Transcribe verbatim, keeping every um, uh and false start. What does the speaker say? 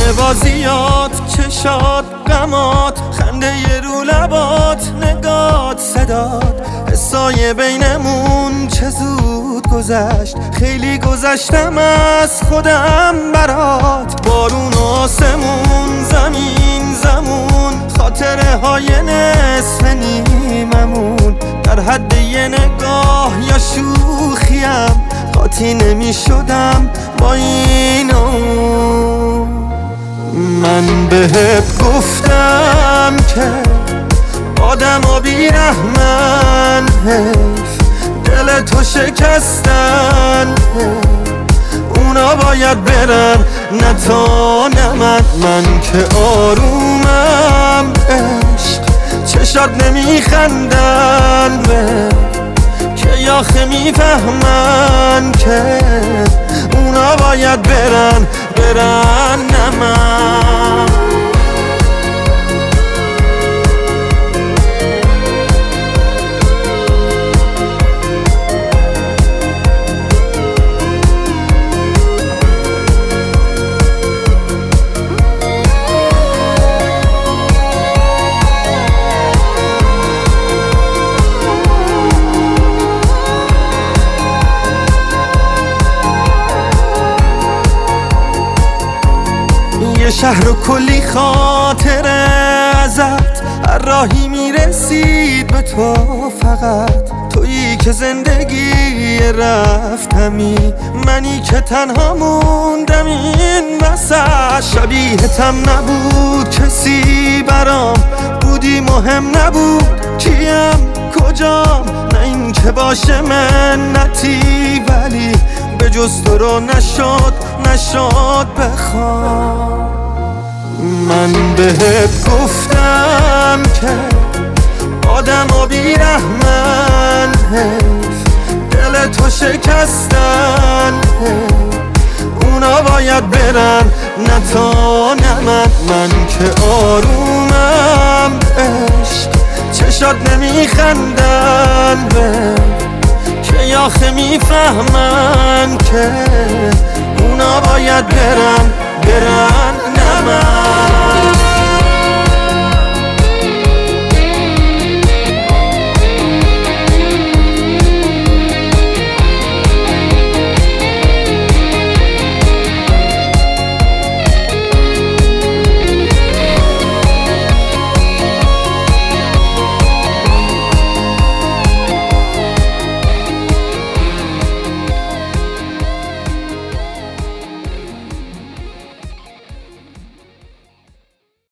بازیات، چشات، غمات، خنده رو لبات، نگات، صدات، حسای بینمون چه زود گذشت. خیلی گذشتم از خودم برات. بارون و آسمون، زمین زمون، خاطره های نصف نیممون، در حد یه نگاه یا شوخیم قاطی نمی شدم با این اون. من بهت گفتم که آدم و بیرحمن، حیف دل تو شکستن، اونا باید برن نه تو نه من. من که آرومم عشق، چشات نمیخندن به که آخه میفهمن که اونا باید برن برن نه من. یه شهر و کلی خاطره ازت، هر راهی میرسید به تو فقط. تویی که زندگی رفتمی، منی که تنها موندم این وسط. شبیهتم نبود کسی برام، بودی مهم نبود کیم کجام. نه این که باشه منتی، ولی به جز تو رو نشد نشد بخوام. من بهت گفتم که آدم و بیرحمن، حیف دل تو شکستن، اونا باید برن نه تو نه من. من که آرومم عشق، چشات نمیخندن به که آخه میفهمن که اونا باید برن